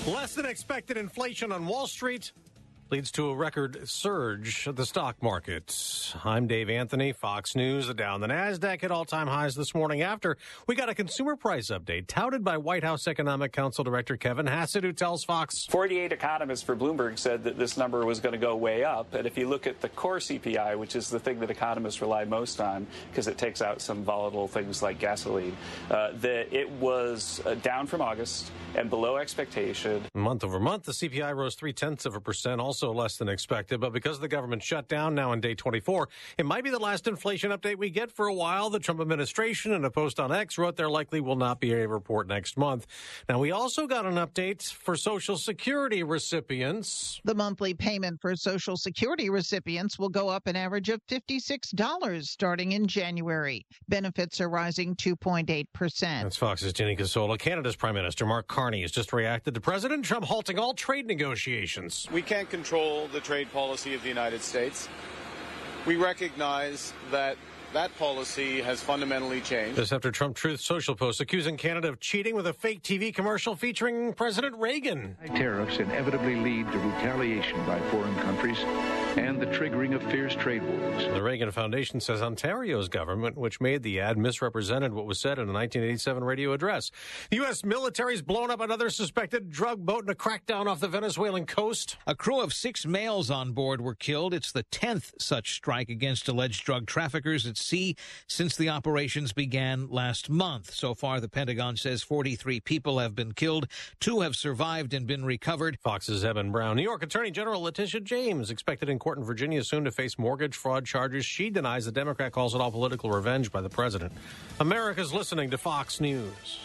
Less than expected inflation on Wall Street leads to a record surge of the stock market. I'm Dave Anthony, Fox News. The Dow and the NASDAQ hit all-time highs this morning after we got a consumer price update touted by White House Economic Council Director Kevin Hassett, who tells Fox 48 economists for Bloomberg said that this number was going to go way up. And if you look at the core CPI, which is the thing that economists rely most on because it takes out some volatile things like gasoline, that it was down from August and below expectation. Month over month, the CPI rose 0.3%, also less than expected. But because the government shut down now on day 24, it might be the last inflation update we get for a while. The Trump administration, in a post on X, wrote there likely will not be a report next month. Now, we also got an update for Social Security recipients. The monthly payment for Social Security recipients will go up an average of $56 starting in January. Benefits are rising 2.8%. That's Fox's Jenny Casola. Canada's Prime Minister Mark Carney has just reacted to President Trump halting all trade negotiations. We can't control the trade policy of the United States. We recognize that policy has fundamentally changed. This after Trump Truth Social post accusing Canada of cheating with a fake TV commercial featuring President Reagan. Tariffs inevitably lead to retaliation by foreign countries and the triggering of fierce trade wars. The Reagan Foundation says Ontario's government, which made the ad, misrepresented what was said in a 1987 radio address. The U.S. military's blown up another suspected drug boat in a crackdown off the Venezuelan coast. A crew of 6 males on board were killed. It's the 10th such strike against alleged drug traffickers at sea since the operations began last month. So far, the Pentagon says 43 people have been killed. 2 have survived and been recovered. Fox's Evan Brown. New York Attorney General Letitia James expected in court in Virginia soon to face mortgage fraud charges. She denies the Democrat calls it all political revenge by the president. America's listening to Fox News.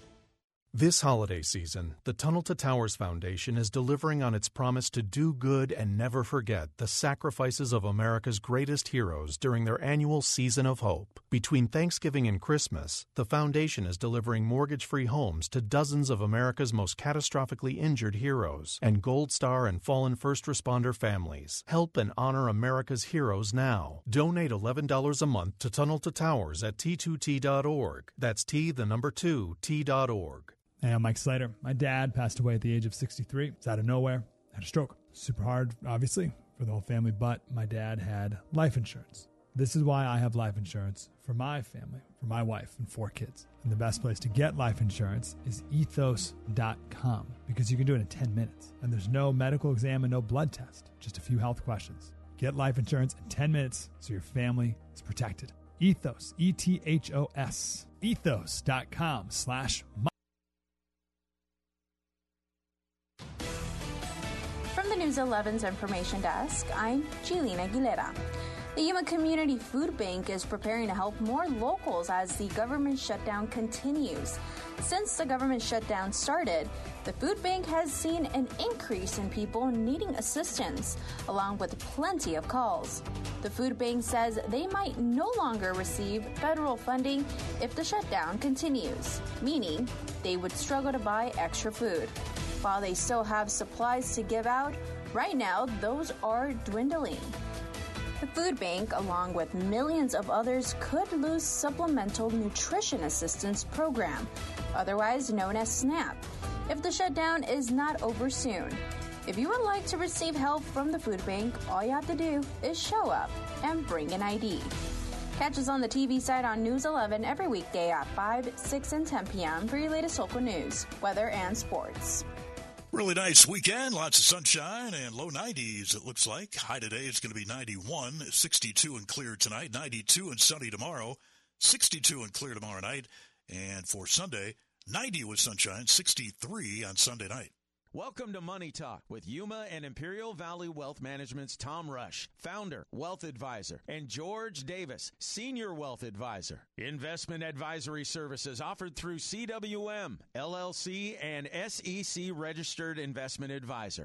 This holiday season, the Tunnel to Towers Foundation is delivering on its promise to do good and never forget the sacrifices of America's greatest heroes during their annual Season of Hope. Between Thanksgiving and Christmas, the foundation is delivering mortgage-free homes to dozens of America's most catastrophically injured heroes and Gold Star and fallen first responder families. Help and honor America's heroes now. Donate $11 a month to Tunnel to Towers at T2T.org. That's T2T.org. Hey, I'm Mike Slater. My dad passed away at the age of 63. It's out of nowhere. Had a stroke. Super hard, obviously, for the whole family, but my dad had life insurance. This is why I have life insurance for my family, for my wife and 4 kids. And the best place to get life insurance is ethos.com because you can do it in 10 minutes. And there's no medical exam and no blood test, just a few health questions. Get life insurance in 10 minutes so your family is protected. Ethos, E-T-H-O-S, ethos.com/Mike. From the News 11's Information Desk, I'm Gillian Aguilera. The Yuma Community Food Bank is preparing to help more locals as the government shutdown continues. Since the government shutdown started, the food bank has seen an increase in people needing assistance, along with plenty of calls. The food bank says they might no longer receive federal funding if the shutdown continues, meaning they would struggle to buy extra food. While they still have supplies to give out, right now those are dwindling. The food bank, along with millions of others, could lose Supplemental Nutrition Assistance Program, otherwise known as SNAP, if the shutdown is not over soon. If you would like to receive help from the food bank, all you have to do is show up and bring an ID. Catch us on the TV side on News 11 every weekday at 5, 6, and 10 p.m. for your latest local news, weather, and sports. Really nice weekend. Lots of sunshine and low 90s, it looks like. High today is going to be 91, 62 and clear tonight, 92 and sunny tomorrow, 62 and clear tomorrow night. And for Sunday, 90 with sunshine, 63 on Sunday night. Welcome to Money Talk with Yuma and Imperial Valley Wealth Management's Tom Rush, founder, wealth advisor, and George Davis, senior wealth advisor. Investment advisory services offered through CWM, LLC, and SEC registered investment advisor.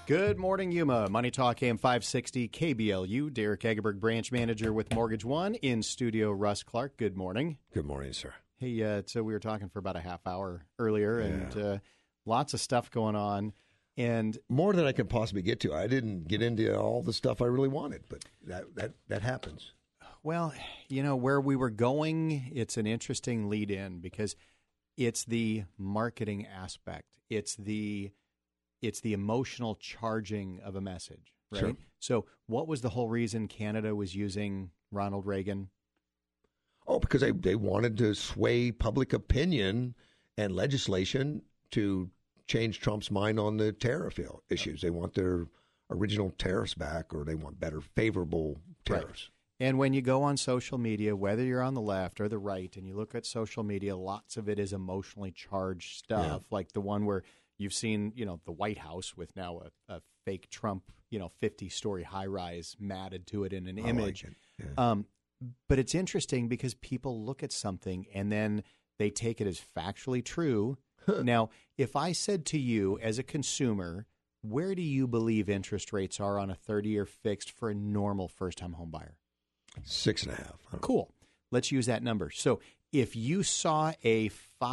Good morning, Yuma. Money Talk AM 560 KBLU. Derek Egerberg, branch manager with Mortgage One. In studio, Russ Clark. Good morning. Good morning, sir. Hey, so we were talking for about a half hour earlier, and lots of stuff going on. And more than I can possibly get to. I didn't get into all the stuff I really wanted, but that happens. Well, you know, where we were going, it's an interesting lead in because it's the marketing aspect. It's the emotional charging of a message, right? Sure. So what was the whole reason Canada was using Ronald Reagan? Oh, because they wanted to sway public opinion and legislation to change Trump's mind on the tariff issues. They want their original tariffs back, or they want better, favorable tariffs. Right. And when you go on social media, whether you're on the left or the right, and you look at social media, lots of it is emotionally charged stuff, like the one where you've seen, you know, the White House with now a fake Trump, 50-story high-rise matted to it in an image. Like it. Yeah. But it's interesting because people look at something and then they take it as factually true. Now, if I said to you as a consumer, where do you believe interest rates are on a 30-year fixed for a normal first-time home buyer? 6.5. Cool. Let's use that number. So if you saw a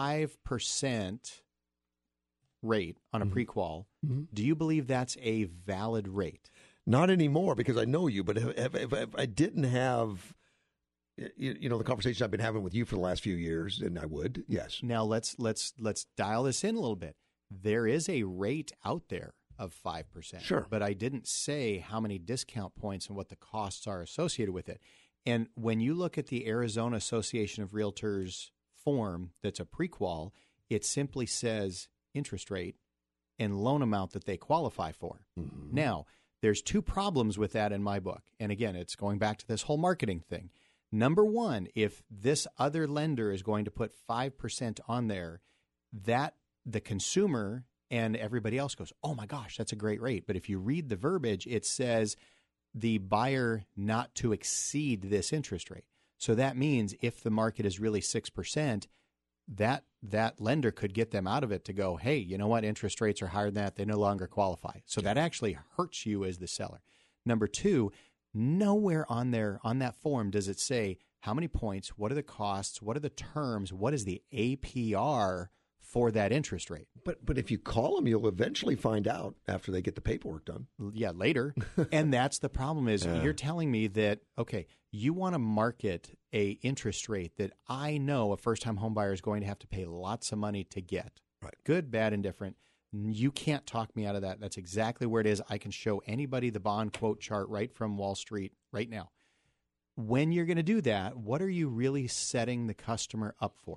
5% rate on a pre-qual, do you believe that's a valid rate? Not anymore, because I know you, but if I didn't have, the conversation I've been having with you for the last few years, then I would, yes. Now let's dial this in a little bit. There is a rate out there of 5%. Sure. But I didn't say how many discount points and what the costs are associated with it. And when you look at the Arizona Association of Realtors form that's a pre-qual, it simply says interest rate and loan amount that they qualify for. Mm-hmm. Now, there's two problems with that in my book. And again, it's going back to this whole marketing thing. Number one, if this other lender is going to put 5% on there, that the consumer and everybody else goes, oh my gosh, that's a great rate. But if you read the verbiage, it says the buyer not to exceed this interest rate. So that means if the market is really 6%, that lender could get them out of it to go, hey, you know what? Interest rates are higher than that. They no longer qualify. So that actually hurts you as the seller. Number two, nowhere on that form does it say how many points, what are the costs, what are the terms, what is the APR for that interest rate. But if you call them, you'll eventually find out after they get the paperwork done. Yeah, later. And that's the problem is you're telling me that, okay, you want to market a interest rate that I know a first-time home buyer is going to have to pay lots of money to get. Right. Good, bad, indifferent. You can't talk me out of that. That's exactly where it is. I can show anybody the bond quote chart right from Wall Street right now. When you're going to do that, what are you really setting the customer up for?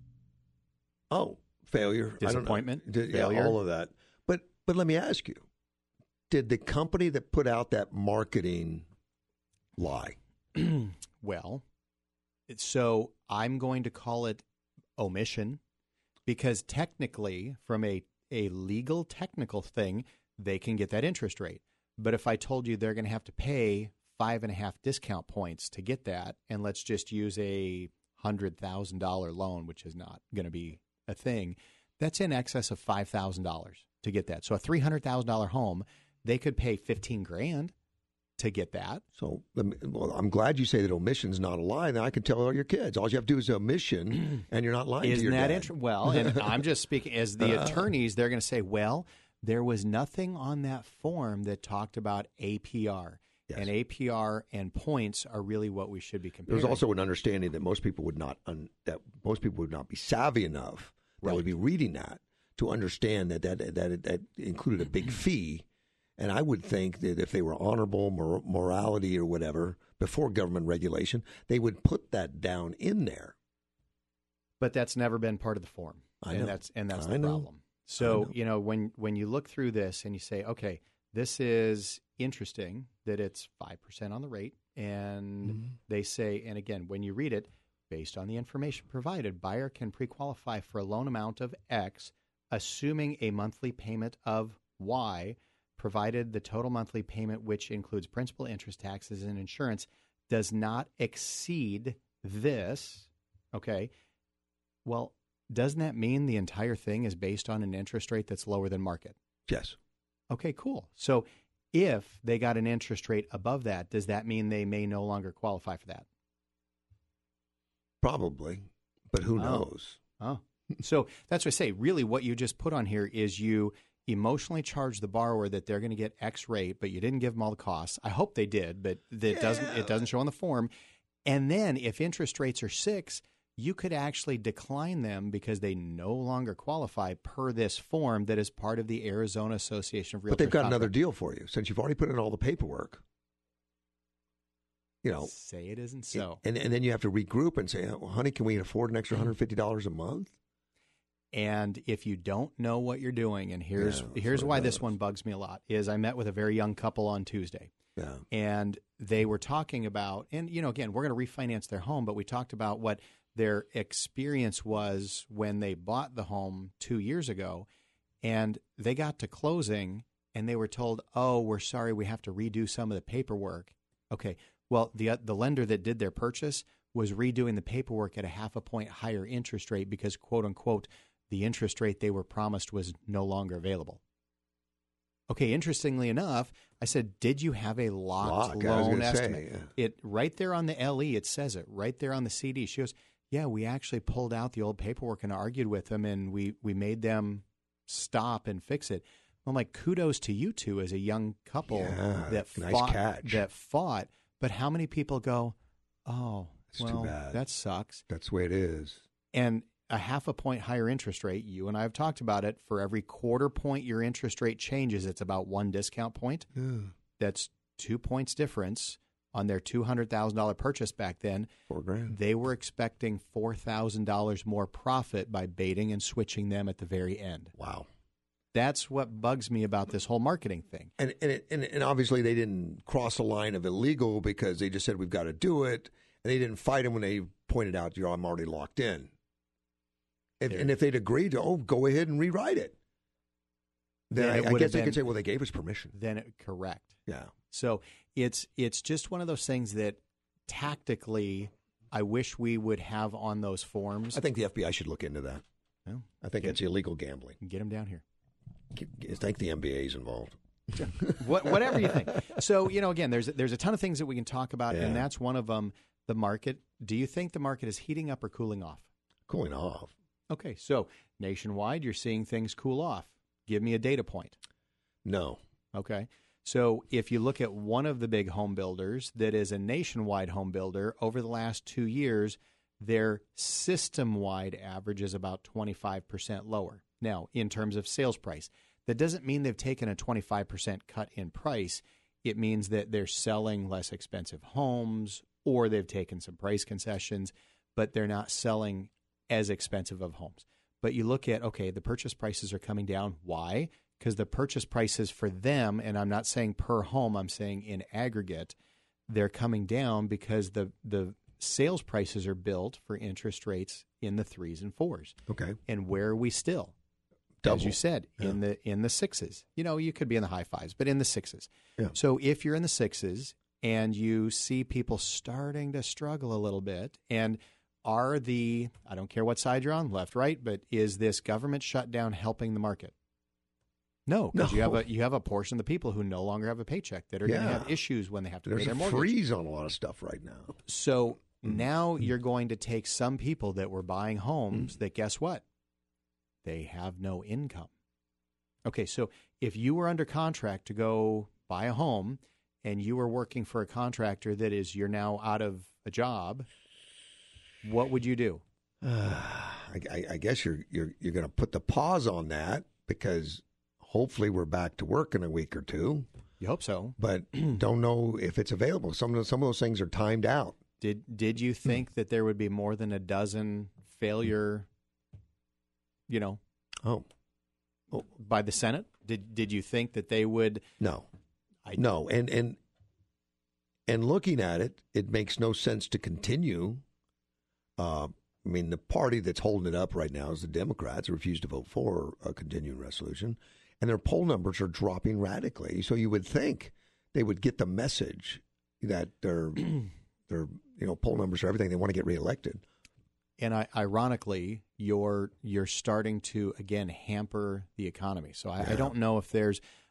Oh, failure, disappointment, failure, all of that. But let me ask you: did the company that put out that marketing lie? Well, so I'm going to call it omission because technically, from a legal technical thing, they can get that interest rate. But if I told you they're going to have to pay 5.5 discount points to get that, and let's just use a $100,000 loan, which is not going to be a thing, that's in excess of $5,000 to get that. So a $300,000 home, they could pay $15,000 to get that. So I'm glad you say that omission's not a lie. Now I can tell all your kids. All you have to do is omission, and you're not lying to your dad. Isn't that well, and I'm just speaking as the attorneys. They're going to say, well, there was nothing on that form that talked about APR. Yes. And APR and points are really what we should be comparing. There's also an understanding that most people would not be savvy enough that would be reading that to understand that included a big fee. And I would think that if they were honorable, morality or whatever, before government regulation, they would put that down in there. But that's never been part of the form. I know. And that's the problem. So, when you look through this and you say, okay, this is interesting that it's 5% on the rate. And they say, and again, when you read it, based on the information provided, buyer can pre-qualify for a loan amount of X, assuming a monthly payment of Y, provided the total monthly payment, which includes principal, interest, taxes, and insurance, does not exceed this. Okay. Well, doesn't that mean the entire thing is based on an interest rate that's lower than market? Yes. Okay, cool. So if they got an interest rate above that, does that mean they may no longer qualify for that? Probably, but who knows? Oh, so that's what I say. Really, what you just put on here is you emotionally charge the borrower that they're going to get X rate, but you didn't give them all the costs. I hope they did, but it doesn't show on the form. And then if interest rates are 6, you could actually decline them because they no longer qualify per this form that is part of the Arizona Association of Realtors. But they've got another deal for you since you've already put in all the paperwork. You know, say it isn't so. And then you have to regroup and say, well, honey, can we afford an extra $150 a month? And if you don't know what you're doing, and here's why this one bugs me a lot, is I met with a very young couple on Tuesday. Yeah. And they were talking about, and, you know, again, we're going to refinance their home, but we talked about what their experience was when they bought the home 2 years ago. And they got to closing, and they were told, oh, we're sorry, we have to redo some of the paperwork. Okay, well, the lender that did their purchase was redoing the paperwork at a 0.5 point higher interest rate because, quote unquote, the interest rate they were promised was no longer available. Okay, interestingly enough, I said, did you have a locked loan estimate? It right there on the LE, it says it right there on the CD. She goes, yeah, we actually pulled out the old paperwork and argued with them, and we made them stop and fix it. I'm like, kudos to you two as a young couple that fought. But how many people go, oh, it's too bad. That sucks. That's the way it is. And a 0.5 point higher interest rate, you and I have talked about it, for every 1/4 point your interest rate changes, it's about 1 discount point. Yeah. That's 2 points difference on their $200,000 purchase back then. $4,000. They were expecting $4,000 more profit by baiting and switching them at the very end. Wow. That's what bugs me about this whole marketing thing. And obviously they didn't cross a line of illegal because they just said we've got to do it, and they didn't fight them when they pointed out, I'm already locked in. And if they'd agreed to, go ahead and rewrite it, then I guess they could say, well, they gave us permission. Correct. Yeah. So it's just one of those things that tactically I wish we would have on those forms. I think the FBI should look into that. Well, I think it's illegal gambling. Get them down here. I think the NBA's involved. Whatever you think. So, again, there's a ton of things that we can talk about, and that's one of them, the market. Do you think the market is heating up or cooling off? Cooling off. Okay, so nationwide, you're seeing things cool off. Give me a data point. No. Okay. So if you look at one of the big home builders that is a nationwide home builder, over the last 2 years, their system-wide average is about 25% lower. Now, in terms of sales price, that doesn't mean they've taken a 25% cut in price. It means that they're selling less expensive homes, or they've taken some price concessions, but they're not selling as expensive of homes. But you look at, okay, the purchase prices are coming down. Why? Because the purchase prices for them, and I'm not saying per home, I'm saying in aggregate, they're coming down because the sales prices are built for interest rates in the 3s and 4s. Okay. And where are we still? Double. As you said, in the 6s. You could be in the high 5s, but in the 6s. Yeah. So if you're in the 6s and you see people starting to struggle a little bit, and I don't care what side you're on, left, right, but is this government shutdown helping the market? No, because you have a portion of the people who no longer have a paycheck that are going to have issues when they have to pay their mortgage. There's a freeze on a lot of stuff right now. So now you're going to take some people that were buying homes that, guess what? They have no income. Okay, so if you were under contract to go buy a home and you were working for a contractor you're now out of a job, what would you do? I guess you're going to put the pause on that because hopefully we're back to work in a week or two. You hope so, but don't know if it's available. Some of those things are timed out. Did you think that there would be more than a dozen failure? By the Senate? Did you think that they would? No, no, and looking at it, it makes no sense to continue. The party that's holding it up right now is the Democrats, who refuse to vote for a continuing resolution, and their poll numbers are dropping radically. So you would think they would get the message that their poll numbers are everything. They want to get reelected. And ironically, you're starting to again hamper the economy. So I don't know if there's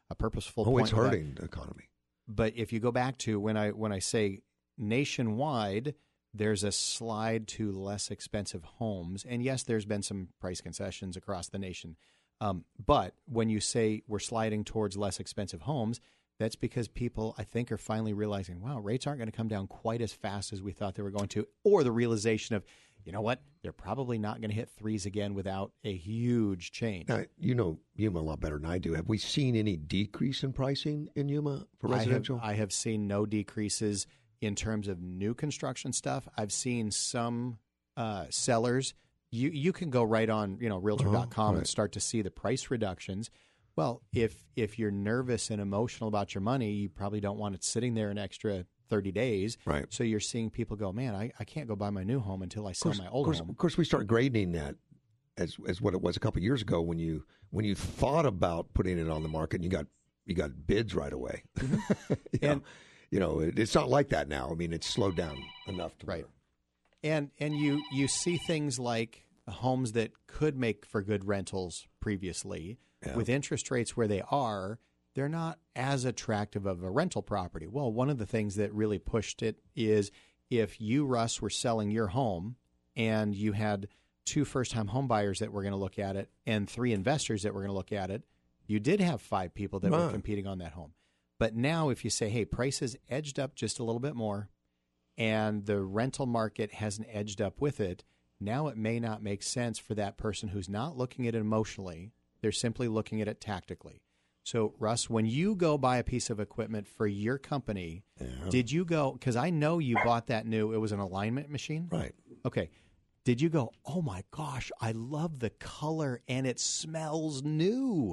a purposeful Oh, point. it's hurting the economy. But if you go back to when I say nationwide, there's a slide to less expensive homes. And yes, there's been some price concessions across the nation. But when you say we're sliding towards less expensive homes, that's because people, I think, are finally realizing, wow, rates aren't going to come down quite as fast as we thought they were going to, or the realization of, you know what, they're probably not going to hit 3s again without a huge change. Now, you know Yuma a lot better than I do. Have we seen any decrease in pricing in Yuma for residential? I have seen no decreases in terms of new construction stuff. I've seen some sellers. You can go right on Realtor.com and start to see the price reductions. Well, if you're nervous and emotional about your money, you probably don't want it sitting there an extra 30 days. Right. So you're seeing people go, man, I can't go buy my new home until I sell my old home. Of course, we start grading that as what it was a couple of years ago when you thought about putting it on the market and you got bids right away. And it's not like that now. I mean, it's slowed down enough to right. And you see things like homes that could make for good rentals previously. Yeah. With interest rates where they are, they're not as attractive of a rental property. Well, one of the things that really pushed it is if you, Russ, were selling your home and you had 2 first-time home buyers that were going to look at it and 3 investors that were going to look at it, you did have 5 people that were competing on that home. But now if you say, hey, prices edged up just a little bit more and the rental market hasn't edged up with it, now it may not make sense for that person who's not looking at it emotionally. They're simply looking at it tactically. So, Russ, when you go buy a piece of equipment for your company, did you go, because I know you bought that new, it was an alignment machine? Right. Okay. Did you go, oh my gosh, I love the color and it smells new?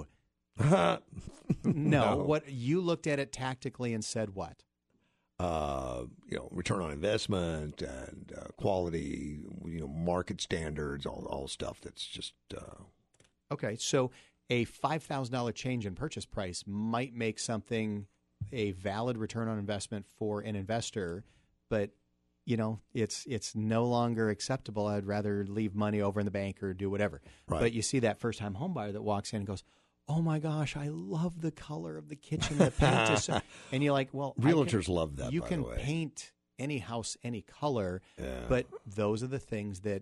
No. What you looked at it tactically and said what? Return on investment and quality, market standards, all stuff that's just. Okay, so a $5,000 change in purchase price might make something a valid return on investment for an investor, but it's no longer acceptable. I'd rather leave money over in the bank or do whatever. Right. But you see that first-time home buyer that walks in and goes, oh my gosh, I love the color of the kitchen. The paint is so, and you're like, well, realtors love that. You by can the way. paint any house any color, Yeah. but those are the things that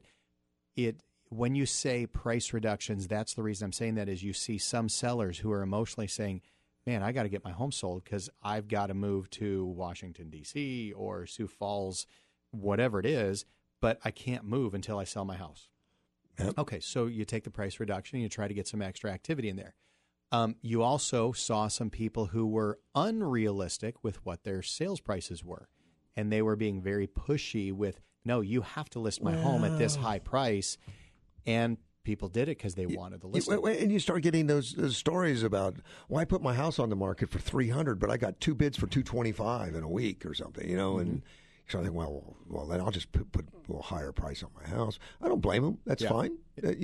when you say price reductions, that's the reason I'm saying that is you see some sellers who are emotionally saying, man, I got to get my home sold because I've got to move to Washington, D.C. or Sioux Falls, whatever it is, but I can't move until I sell my house. Yep. Okay, so you take the price reduction and you try to get some extra activity in there. You also saw some people who were unrealistic with what their sales prices were, and they were being very pushy with, no, you have to list my home at this high price. And people did it because they wanted the listing. And you start getting those stories about, well, I put my house on the market for $300, but I got 2 bids for $225 in a week or something, and so I think, well, then I'll just put a little higher price on my house. I don't blame them. That's fine.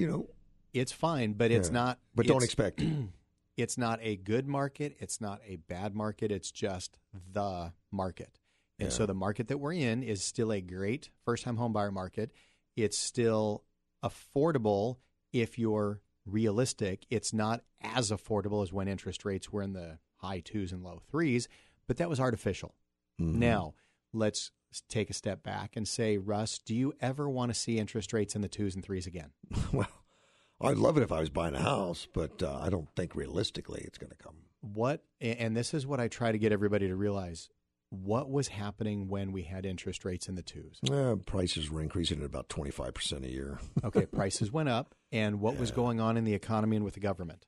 It's fine, but it's not. But don't expect. It's not a good market. It's not a bad market. It's just the market. And so the market that we're in is still a great first-time home buyer market. It's still affordable if you're realistic. It's not as affordable as when interest rates were in the high 2s and low 3s, but that was artificial. Mm-hmm. Now, let's take a step back and say, Russ, do you ever want to see interest rates in the 2s and 3s again? Well, I'd love it if I was buying a house, but I don't think realistically it's going to come. And this is what I try to get everybody to realize. What was happening when we had interest rates in the 2s? Prices were increasing at about 25% a year. Okay, prices went up. And what was going on in the economy and with the government?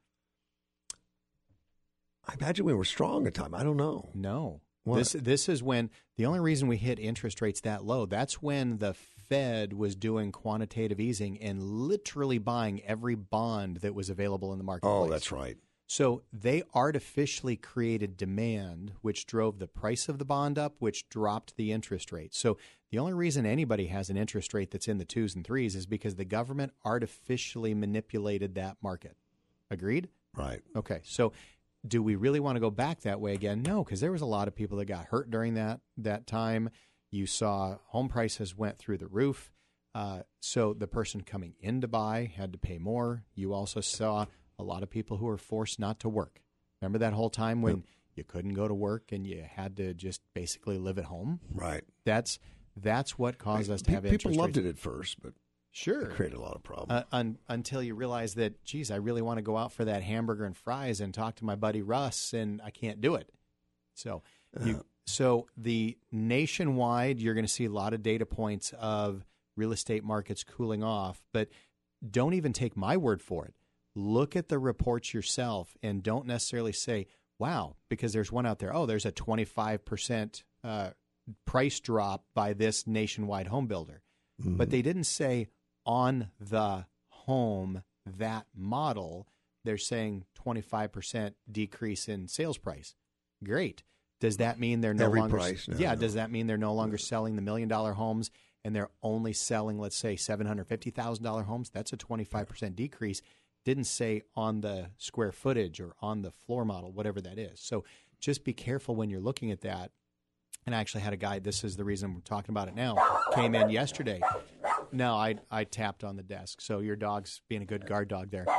I imagine we were strong at the time. I don't know. No. What? This is when the only reason we hit interest rates that low, that's when the Fed was doing quantitative easing and literally buying every bond that was available in the marketplace. Oh, that's right. So they artificially created demand, which drove the price of the bond up, which dropped the interest rate. So the only reason anybody has an interest rate that's in the 2s and 3s is because the government artificially manipulated that market. Agreed? Right. Okay. So do we really want to go back that way again? No, because there was a lot of people that got hurt during that time. You saw home prices went through the roof. So the person coming in to buy had to pay more. You also saw a lot of people who were forced not to work. Remember that whole time when you couldn't go to work and you had to just basically live at home? Right. That's what caused us to have interest rates. People loved it at first, but sure, it created a lot of problems. Until you realize that, geez, I really want to go out for that hamburger and fries and talk to my buddy Russ, and I can't do it. So, so the nationwide, you're going to see a lot of data points of real estate markets cooling off, but don't even take my word for it. Look at the reports yourself and don't necessarily say, wow, because there's one out there, oh, there's a 25% price drop by this nationwide home builder. Mm-hmm. But they didn't say on the home, that model, they're saying 25% decrease in sales price. Great. Does that mean they're no longer price? No, no. Does that mean they're no longer selling the $1 million homes and they're only selling, let's say, $750,000 homes? That's a 25% decrease. Didn't say on the square footage or on the floor model, whatever that is. So just be careful when you're looking at that. And I actually had a guy, this is the reason we're talking about it now, came in yesterday. No, I tapped on the desk. So your dog's being a good guard dog there.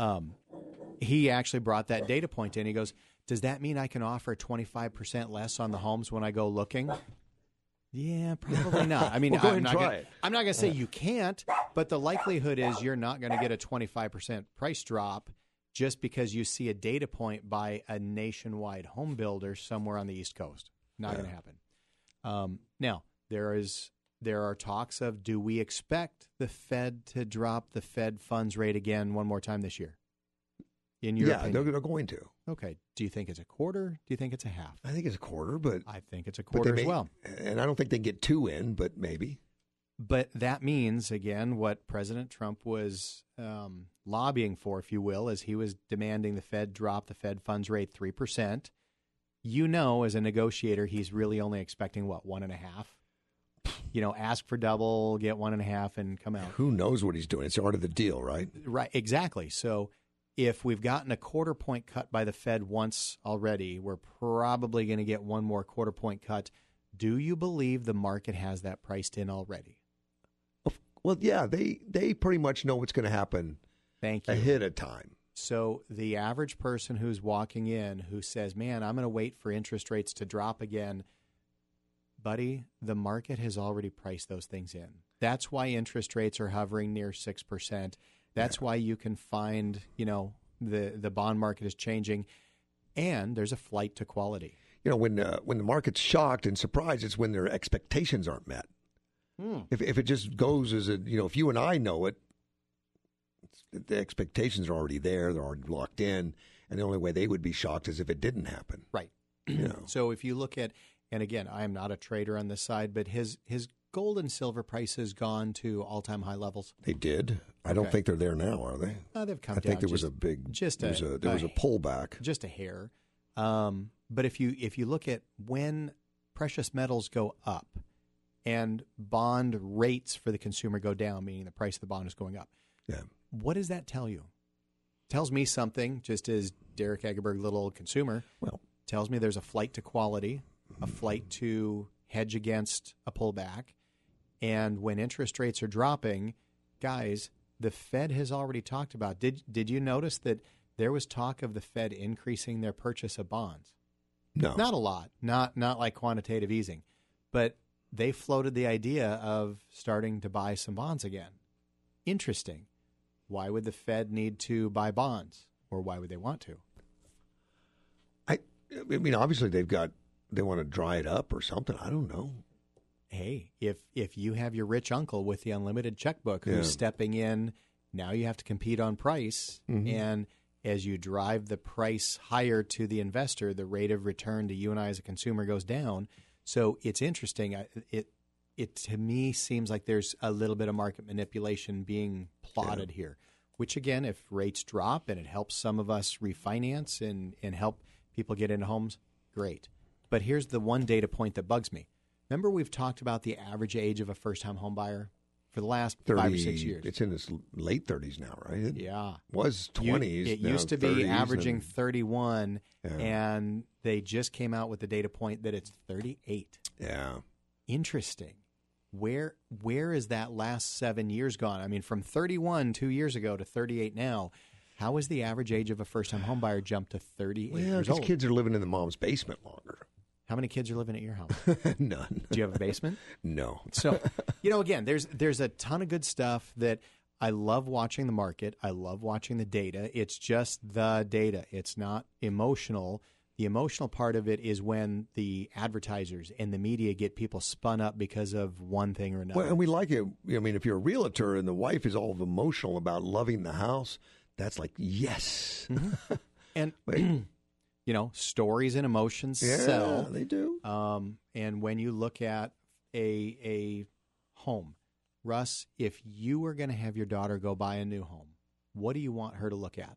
He actually brought that data point in. He goes, does that mean I can offer 25% less on the homes when I go looking? Yeah, probably not. I mean, well, go ahead and try it. I'm not going to say you can't, but the likelihood is you're not going to get a 25% price drop just because you see a data point by a nationwide home builder somewhere on the East Coast. Not going to happen. Now, there are talks of, do we expect the Fed to drop the Fed funds rate again one more time this year? In your opinion? They're going to. Okay. Do you think it's a quarter? Do you think it's a half? I think it's a quarter, but I think it's a quarter as well. And I don't think they get 2 in, but maybe. But that means, again, what President Trump was lobbying for, if you will, is he was demanding the Fed drop the Fed funds rate 3%. You know, as a negotiator, he's really only expecting, what, 1.5? You know, ask for double, get 1.5, and come out. Who knows what he's doing? It's the art of the deal, right? Right, exactly. So if we've gotten a quarter point cut by the Fed once already, we're probably going to get one more quarter point cut. Do you believe the market has that priced in already? Well, yeah, they pretty much know what's going to happen. Thank you. Ahead of time. So the average person who's walking in who says, man, I'm going to wait for interest rates to drop again, buddy, the market has already priced those things in. That's why interest rates are hovering near 6%. That's why you can find, you know, the bond market is changing, and there's a flight to quality. You know, when the market's shocked and surprised, it's when their expectations aren't met. If it just goes as a, you know, if you and I know it, the expectations are already there, they're already locked in, and the only way they would be shocked is if it didn't happen. Right. You know. So if you look at, and again, I am not a trader on this side, but his gold and silver prices gone to all-time high levels. They did. I don't think they're there now, are they? They've come down. I think there was a big, there was a pullback, just a hair. But if you look at when precious metals go up and bond rates for the consumer go down, meaning the price of the bond is going up, what does that tell you? It tells me something, just as Derek Egerberg, little old consumer, tells me there's a flight to quality, a flight to hedge against a pullback. And when interest rates are dropping, guys, the Fed has already talked about. Did you notice that there was talk of the Fed increasing their purchase of bonds? No. Not a lot. Not like quantitative easing. But they floated the idea of starting to buy some bonds again. Interesting. Why would the Fed need to buy bonds? Or why would they want to? I mean, obviously they want to dry it up or something. I don't know. Hey, if you have your rich uncle with the unlimited checkbook who's stepping in, now you have to compete on price. Mm-hmm. And as you drive the price higher to the investor, the rate of return to you and I as a consumer goes down. So it's interesting. It to me seems like there's a little bit of market manipulation being plotted here, which again, if rates drop and it helps some of us refinance and help people get into homes, great. But here's the one data point that bugs me. Remember we've talked about the average age of a first-time home buyer for the last 5 or 6 years. It's in its late 30s now, right? It was 20s. It used to be averaging 31, and they just came out with the data point that it's 38. Yeah. Interesting. Where is that last 7 years gone? I mean, from 31 2 years ago to 38 now, How has the average age of a first-time home buyer jumped to 38 Well, years because old? kids are living in the mom's basement longer. How many kids are living at your house? None. Do you have a basement? No. So, again, there's a ton of good stuff that I love watching the market. I love watching the data. It's just the data. It's not emotional. The emotional part of it is when the advertisers and the media get people spun up because of one thing or another. Well, and we like it. I mean, if you're a realtor and the wife is all emotional about loving the house, that's like, yes. Mm-hmm. And, stories and emotions sell. They do. And when you look at a home, Russ, if you were going to have your daughter go buy a new home, what do you want her to look at?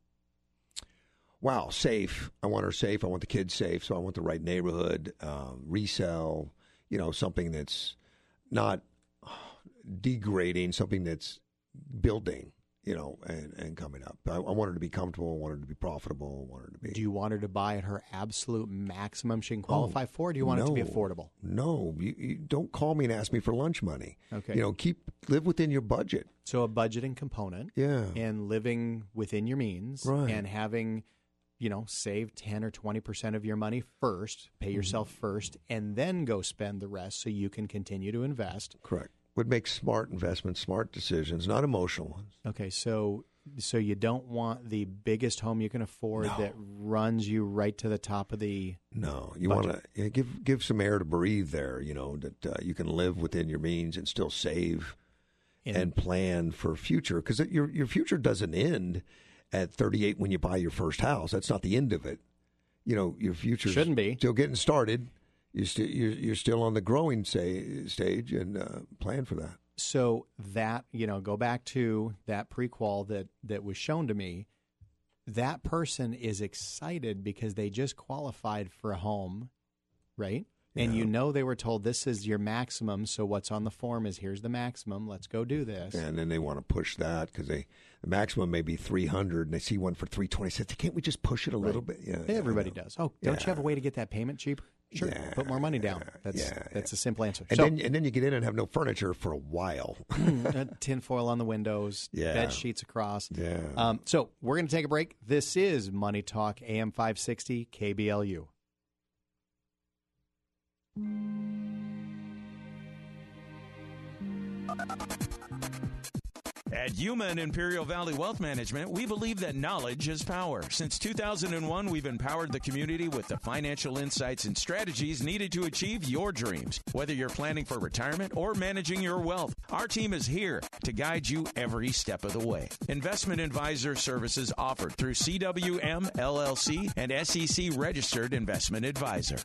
Wow, safe. I want her safe. I want the kids safe. So I want the right neighborhood, resell, something that's not degrading, something that's building, and coming up. I want her to be comfortable. I want her to be profitable. I want her to be. Do you want her to buy at her absolute maximum she can qualify for? Or do you want it to be affordable? No, you don't call me and ask me for lunch money. Okay. Live within your budget. So a budgeting component. Yeah. And living within your means. Right. And having, save 10 or 20% of your money first, pay yourself first, and then go spend the rest so you can continue to invest. Correct. Would make smart investments, smart decisions, not emotional ones. Okay, so you don't want the biggest home you can afford that runs you right to the top of the No, you budget. want to give some air to breathe there, that you can live within your means and still save and plan for future. Because your future doesn't end at 38 when you buy your first house. That's not the end of it. Your future shouldn't be. Still getting started. You're still on the growing stage and plan for that. So that, go back to that prequel that was shown to me. That person is excited because they just qualified for a home, right? Yeah. And they were told this is your maximum. So what's on the form is here's the maximum. Let's go do this. And then they want to push that because the maximum may be 300 and they see one for 326. Can't we just push it a little bit? Yeah, everybody does. Oh, don't you have a way to get that payment cheaper? Sure, put more money down. That's a simple answer. And then you get in and have no furniture for a while. Tinfoil on the windows, bed sheets across. Yeah. So we're going to take a break. This is Money Talk AM 560 KBLU. At Yuma and Imperial Valley Wealth Management, we believe that knowledge is power. Since 2001, we've empowered the community with the financial insights and strategies needed to achieve your dreams. Whether you're planning for retirement or managing your wealth, our team is here to guide you every step of the way. Investment advisor services offered through CWM, LLC, and SEC registered investment advisor.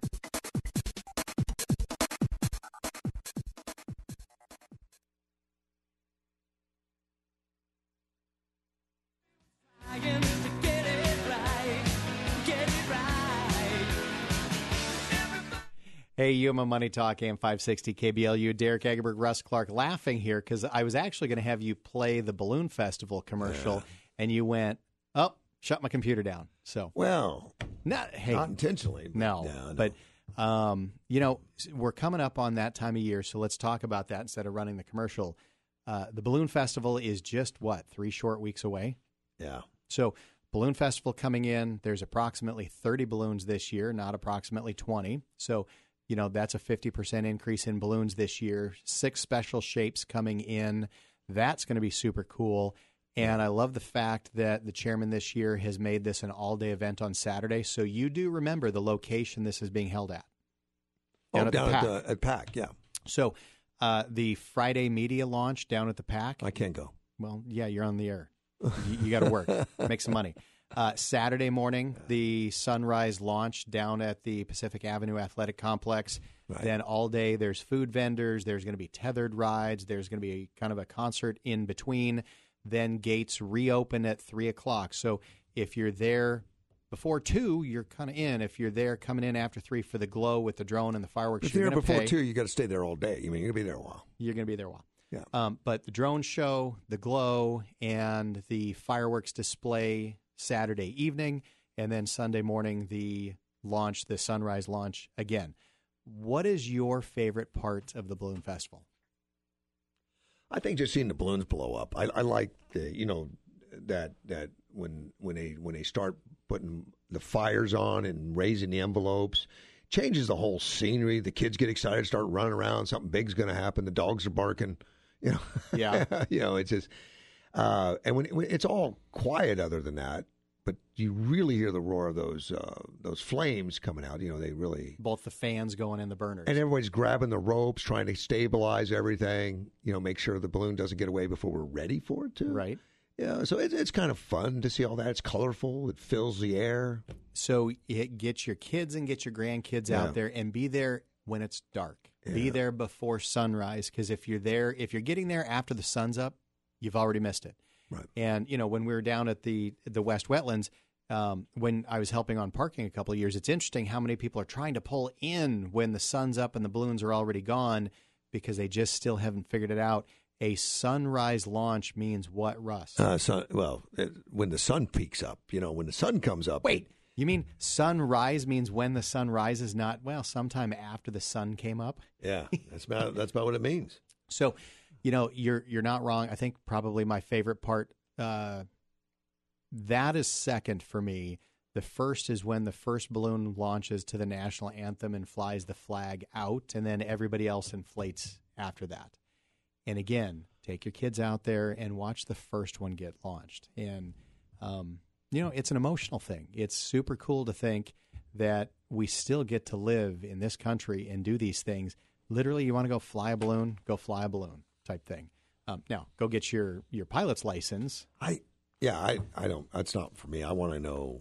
Hey, Yuma Money Talk, AM 560 KBLU. Derek Egerberg, Russ Clark, laughing here because I was actually going to have you play the Balloon Festival commercial, and you went, shut my computer down. So, not intentionally. No. But, we're coming up on that time of year, so let's talk about that instead of running the commercial. The Balloon Festival is just, 3 short weeks away? Yeah. So, Balloon Festival coming in, there's approximately 30 balloons this year, not approximately 20. So, that's a 50% increase in balloons this year. 6 special shapes coming in. That's going to be super cool. And I love the fact that the chairman this year has made this an all-day event on Saturday. So you do remember the location this is being held at. Down at PAC, yeah. So the Friday media launch down at the PAC. I can't go. Well, yeah, you're on the air. You got to work, make some money. Saturday morning, the sunrise launch down at the Pacific Avenue Athletic Complex. Right. Then all day, there's food vendors. There's going to be tethered rides. There's going to be kind of a concert in between. Then gates reopen at 3 o'clock. So if you're there before 2, you're kind of in. If you're there coming in after 3 for the glow with the drone and the fireworks, if you're there before 2, you got to stay there all day. You're going to be there a while. You're going to be there a while. Yeah. But the drone show, the glow, and the fireworks display Saturday evening, and then Sunday morning, the launch, the sunrise launch again. What is your favorite part of the Balloon Festival? I think just seeing the balloons blow up. I like the, that they start putting the fires on and raising the envelopes, changes the whole scenery. The kids get excited, start running around. Something big's going to happen. The dogs are barking. Yeah. It's just and when it's all quiet other than that. But you really hear the roar of those flames coming out. They really both the fans going in the burners, and everybody's grabbing the ropes, trying to stabilize everything. Make sure the balloon doesn't get away before we're ready for it to. Right. Yeah. So it's kind of fun to see all that. It's colorful. It fills the air. So get your kids and get your grandkids out there and be there when it's dark. Yeah. Be there before sunrise, because if you're getting there after the sun's up, you've already missed it. Right. And, when we were down at the West Wetlands, when I was helping on parking a couple of years, it's interesting how many people are trying to pull in when the sun's up and the balloons are already gone because they just still haven't figured it out. A sunrise launch means what, Russ? When the sun peaks up, when the sun comes up. Wait, you mean sunrise means when the sun rises, not, sometime after the sun came up? Yeah, that's about what it means. So, you're not wrong. I think probably my favorite part, that is second for me. The first is when the first balloon launches to the national anthem and flies the flag out, and then everybody else inflates after that. And again, take your kids out there and watch the first one get launched. And, it's an emotional thing. It's super cool to think that we still get to live in this country and do these things. Literally, you want to go fly a balloon, go fly a balloon. Type thing. Now, go get your pilot's license. I don't. That's not for me. I want to know.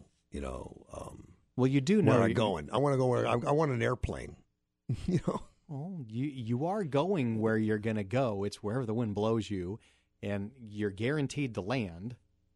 Well, you do know where I'm going. I want to go where I want an airplane. Well, you are going where you're going to go. It's wherever the wind blows you, and you're guaranteed to land.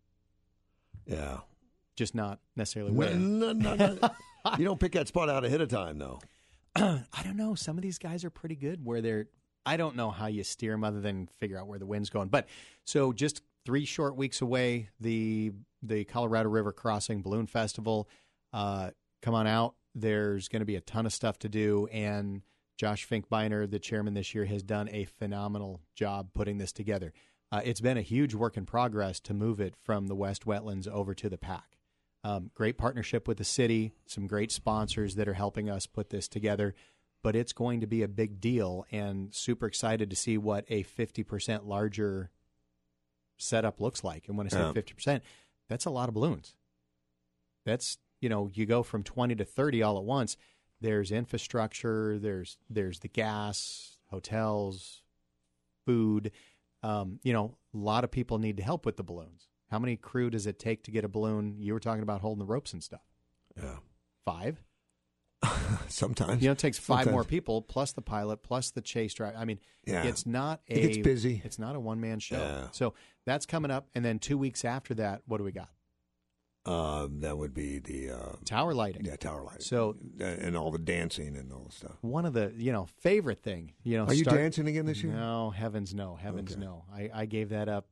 Yeah, just not necessarily where. No. You don't pick that spot out ahead of time, though. I don't know. Some of these guys are pretty good where they're. I don't know how you steer them other than figure out where the wind's going. But so just 3 short weeks away, the Colorado River Crossing Balloon Festival. Come on out. There's going to be a ton of stuff to do. And Josh Finkbeiner, the chairman this year, has done a phenomenal job putting this together. It's been a huge work in progress to move it from the West Wetlands over to the PAC. Great partnership with the city, some great sponsors that are helping us put this together. But it's going to be a big deal, and super excited to see what a 50% larger setup looks like. And when I say 50%, that's a lot of balloons. That's, you go from 20 to 30 all at once. There's infrastructure, there's the gas, hotels, food. A lot of people need to help with the balloons. How many crew does it take to get a balloon? You were talking about holding the ropes and stuff. Yeah. 5? Sometimes. It takes 5 more people, plus the pilot, plus the chase driver. I mean, it's not it gets busy. It's not a one-man show. Yeah. So that's coming up. And then 2 weeks after that, what do we got? That would be the tower lighting. Yeah, tower lighting. So and all the dancing and all the stuff. One of the favorite thing. Are you dancing again this year? No, heavens no, no. I gave that up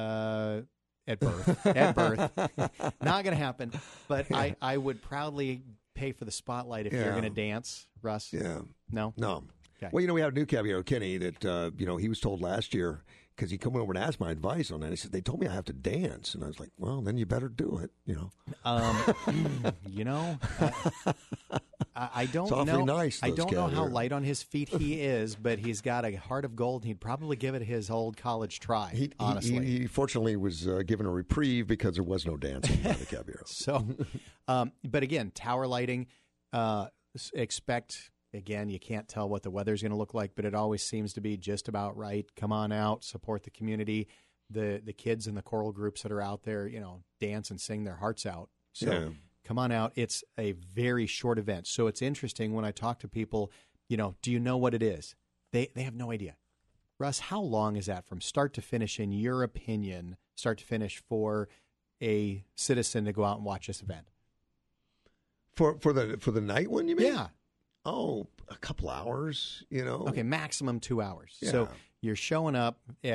at birth. At birth, not going to happen. But I would proudly pay for the spotlight if you're going to dance, Russ. Yeah. No. Okay. Well, we have a new Caballero, Kenny, that he was told last year. Because he came over and asked my advice on that. He said, they told me I have to dance. And I was like, well, then you better do it, I don't it's awfully know. Nice, I don't know how light on his feet he is, but he's got a heart of gold. He'd probably give it his old college try, honestly. He fortunately was given a reprieve because there was no dancing by the Caballero. So, but again, tower lighting, expect... Again, you can't tell what the weather's going to look like, but it always seems to be just about right. Come on out, support the community, the kids and the choral groups that are out there, dance and sing their hearts out. So come on out. It's a very short event. So it's interesting when I talk to people, do you know what it is? They have no idea. Russ, how long is that from start to finish, in your opinion, start to finish for a citizen to go out and watch this event? For the night one, you mean? Yeah. Oh, a couple hours, Okay, maximum 2 hours. Yeah. So you're showing up at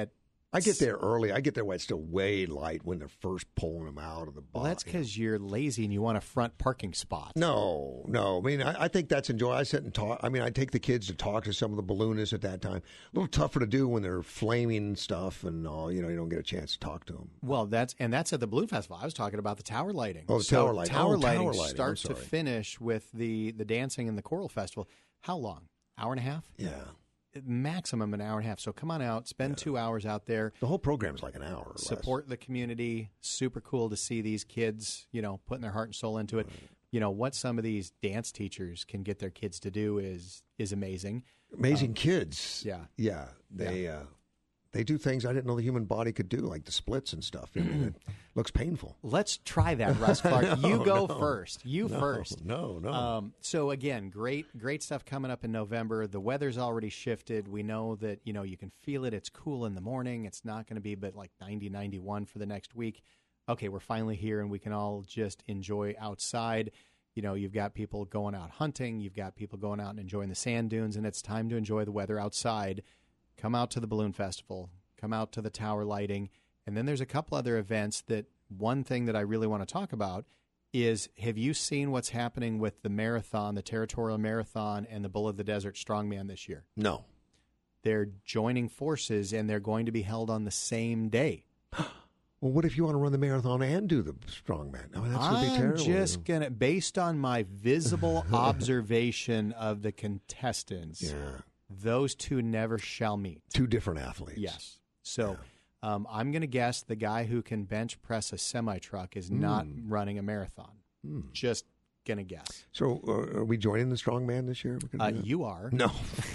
I get there early. I get there when it's still way light when they're first pulling them out of the box. Well, that's because you're lazy and you want a front parking spot. No. I mean, I think that's enjoyable. I sit and talk. I mean, I take the kids to talk to some of the balloonists at that time. A little tougher to do when they're flaming stuff and all. You don't get a chance to talk to them. Well, that's at the Balloon Festival. I was talking about the tower lighting. Oh, the tower lighting. Tower lighting start to finish with the dancing and the choral festival. How long? Hour and a half? Yeah. Maximum an hour and a half. So come on out, spend 2 hours out there. The whole program's like an hour or Support less. the community. Super cool to see these kids, putting their heart and soul into it. What some of these dance teachers can get their kids to do is amazing. Amazing kids. Yeah. Yeah. They do things I didn't know the human body could do, like the splits and stuff. I mean, it looks painful. Let's try that, Russ Clark. You go first. First. No. So, again, great stuff coming up in November. The weather's already shifted. We know that, you can feel it. It's cool in the morning. It's not going to be but like 90, 91 for the next week. Okay, we're finally here, and we can all just enjoy outside. You've got people going out hunting. You've got people going out and enjoying the sand dunes, and it's time to enjoy the weather outside. Come out to the Balloon Festival. Come out to the tower lighting. And then there's a couple other events that one thing that I really want to talk about is, have you seen what's happening with the marathon, the Territorial Marathon, and the Bull of the Desert Strongman this year? No. They're joining forces, and they're going to be held on the same day. Well, what if you want to run the marathon and do the strongman? I mean, that's going to be terrible. I'm just going to, based on my visible observation of the contestants, those two never shall meet. Two different athletes. Yes. So I'm going to guess the guy who can bench press a semi-truck is not running a marathon. Just going to guess. So are we joining the strongman this year? You are. No.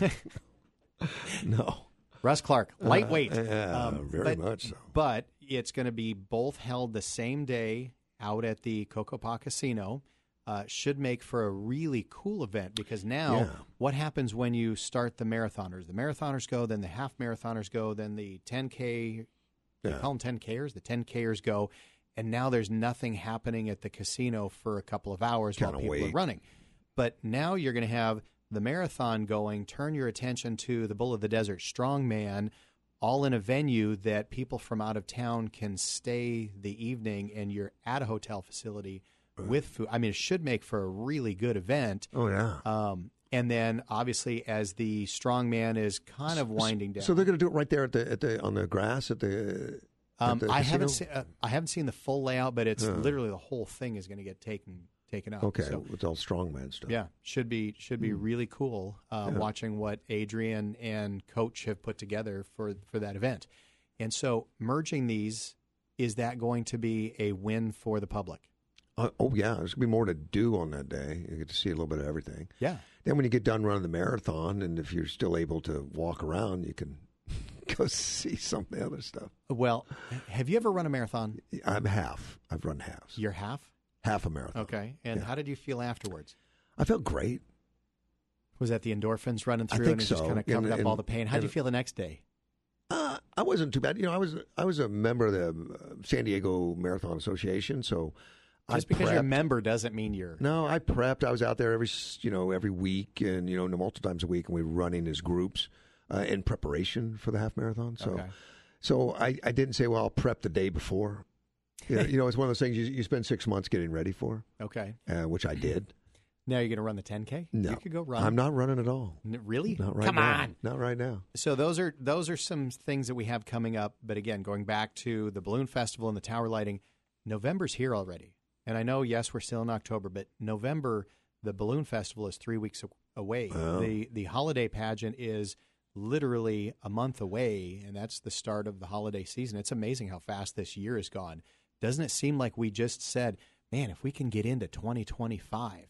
No. Russ Clark, lightweight. Very much so. But it's going to be both held the same day out at the Cocopah Casino. Should make for a really cool event, because now what happens when you start the marathoners? The marathoners go, then the half marathoners go, then the 10K, they call them 10Kers, the 10Kers go, and now there's nothing happening at the casino for a couple of hours while people are running. But now you're going to have the marathon going, turn your attention to the Bull of the Desert Strongman, all in a venue that people from out of town can stay the evening, and you're at a hotel facility with food. I mean, it should make for a really good event. Oh, yeah. And then, obviously, as the strongman is kind of winding down. So they're going to do it right there on the grass at the I haven't seen the full layout, but it's literally the whole thing is going to get taken out. Okay, so, with all strongman stuff. Yeah, should be really cool watching what Adrian and Coach have put together for that event. And so merging these, is that going to be a win for the public? Oh, yeah. There's going to be more to do on that day. You get to see a little bit of everything. Yeah. Then when you get done running the marathon, and if you're still able to walk around, you can go see some of the other stuff. Well, have you ever run a marathon? I'm half. I've run halves. You're half? Half a marathon. Okay. And how did you feel afterwards? I felt great. Was that the endorphins running through, I think and it so. just kind of covered up all the pain? How did you feel the next day? I wasn't too bad. I was a member of the San Diego Marathon Association, so just because you're a member doesn't mean you're. No, I prepped. I was out there every week, and multiple times a week, and we were running as groups in preparation for the half marathon. So I didn't say, well, I'll prep the day before. It's one of those things you spend 6 months getting ready for. Okay. Which I did. Now you're going to run the 10K? No, you could go run. I'm not running at all. Really? Not right Come now. on. Not right now. So those are some things that we have coming up. But again, going back to the Balloon Festival and the tower lighting, November's here already. And I know, yes, we're still in October, but November, the Balloon Festival is 3 weeks away. Wow. The holiday pageant is literally a month away, and that's the start of the holiday season. It's amazing how fast this year has gone. Doesn't it seem like we just said, man, if we can get into 2025,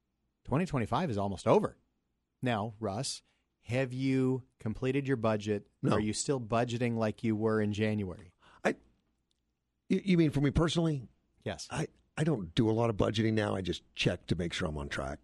2025 is almost over. Now, Russ, have you completed your budget? No. Are you still budgeting like you were in January? You mean for me personally? Yes. I don't do a lot of budgeting now. I just check to make sure I'm on track.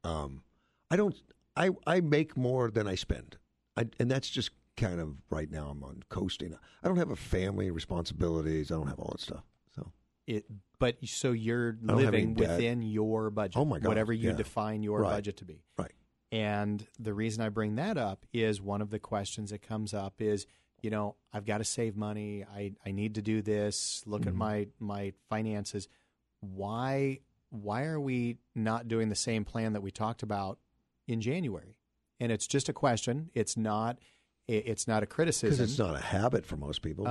I make more than I spend. And that's just kind of right now I'm on coasting. I don't have a family, responsibilities. I don't have all that stuff. So you're living within your budget. Oh my God. Whatever you define your budget to be. Right. And the reason I bring that up is one of the questions that comes up is, I've got to save money. I need to do this. Look at my finances. Why are we not doing the same plan that we talked about in January? And it's just a question. It's not a criticism. Because it's not a habit for most people.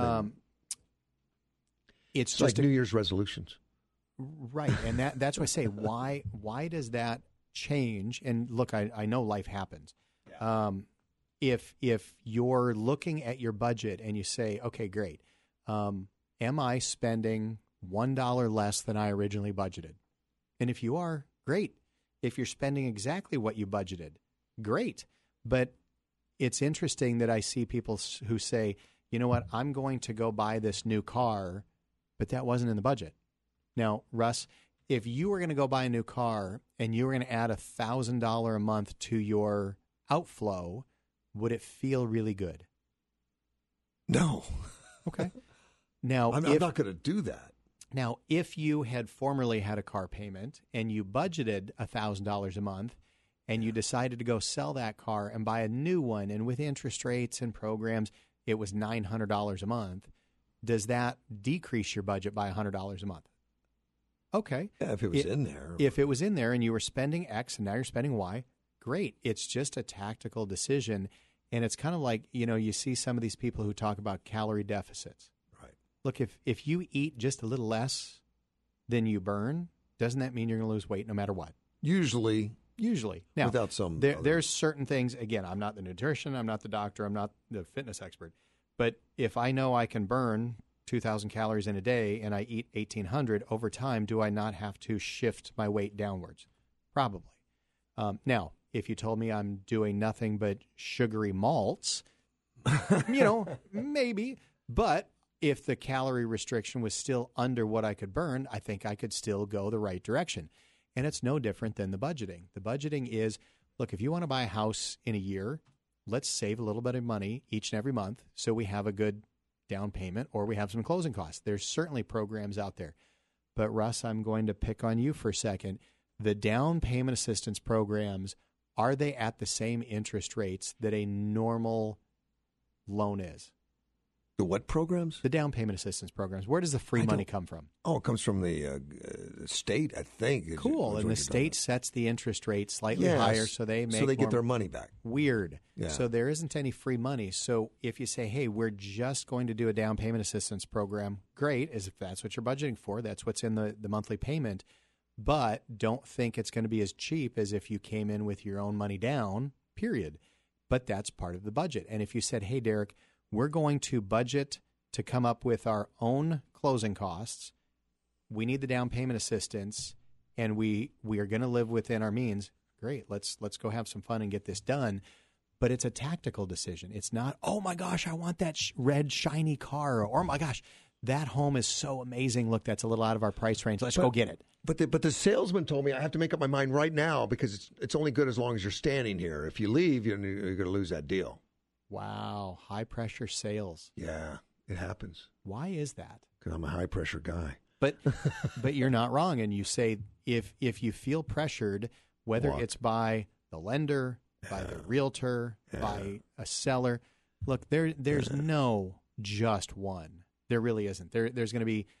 It's just like New Year's resolutions. Right. And that's why I say, why does that change? And look, I know life happens. Yeah. If you're looking at your budget and you say, okay, great, am I spending $1 less than I originally budgeted? And if you are, great. If you're spending exactly what you budgeted, great. But it's interesting that I see people who say, you know what, I'm going to go buy this new car, but that wasn't in the budget. Now, Russ, if you were going to go buy a new car and you were going to add $1,000 a month to your outflow, would it feel really good? No. Okay. Now, I'm not going to do that. Now, if you had formerly had a car payment and you budgeted $1,000 a month and you decided to go sell that car and buy a new one, and with interest rates and programs, it was $900 a month, does that decrease your budget by $100 a month? Okay. Yeah, if it was in there. If it was in there and you were spending X and now you're spending Y, great. It's just a tactical decision. And it's kind of like, you see some of these people who talk about calorie deficits. Right. Look, if you eat just a little less than you burn, doesn't that mean you're going to lose weight no matter what? Usually. Now, without some. There's certain things, again, I'm not the nutrition, I'm not the doctor, I'm not the fitness expert. But if I know I can burn 2,000 calories in a day and I eat 1,800 over time, do I not have to shift my weight downwards? Probably. Now, if you told me I'm doing nothing but sugary malts, maybe. But if the calorie restriction was still under what I could burn, I think I could still go the right direction. And it's no different than the budgeting. The budgeting is, look, if you want to buy a house in a year, let's save a little bit of money each and every month so we have a good down payment or we have some closing costs. There's certainly programs out there. But Russ, I'm going to pick on you for a second. The down payment assistance programs, are they at the same interest rates that a normal loan is? The what programs? The down payment assistance programs. Where does the free money come from? Oh, it comes from the state, I think. Cool. And the state sets the interest rate slightly higher so they get their money back. Weird. Yeah. So there isn't any free money. So if you say, hey, we're just going to do a down payment assistance program, great, as if that's what you're budgeting for. That's what's in the monthly payment. But don't think it's going to be as cheap as if you came in with your own money down, period. But that's part of the budget. And if you said, hey, Derek, we're going to budget to come up with our own closing costs. We need the down payment assistance, and we are going to live within our means. Great, let's go have some fun and get this done. But it's a tactical decision. It's not, oh my gosh, I want that red shiny car, or oh my gosh, that home is so amazing. Look, that's a little out of our price range. Let's go get it. But the salesman told me I have to make up my mind right now because it's only good as long as you're standing here. If you leave, you're going to lose that deal. Wow, high-pressure sales. Yeah, it happens. Why is that? Because I'm a high-pressure guy. But you're not wrong, and you say if you feel pressured, whether it's by the lender, by the realtor, by a seller, look, there's no just one. There really isn't. There's going to be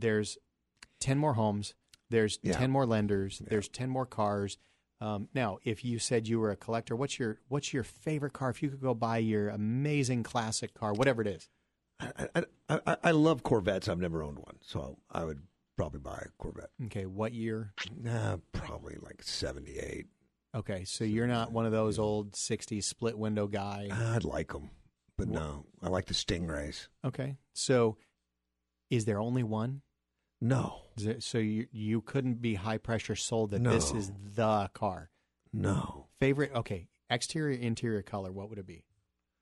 10 more homes, there's 10 more lenders, there's 10 more cars. Now, if you said you were a collector, what's your favorite car? If you could go buy your amazing classic car, whatever it is. I love Corvettes. I've never owned one, so I would probably buy a Corvette. Okay, what year? Probably like 78. Okay, so you're not one of those old 60s split window guy. I'd like them, but no, I like the Stingrays. Okay, so is there only one? No. So you couldn't be high pressure sold that this is the car? No. Favorite? Okay, exterior, interior color, what would it be?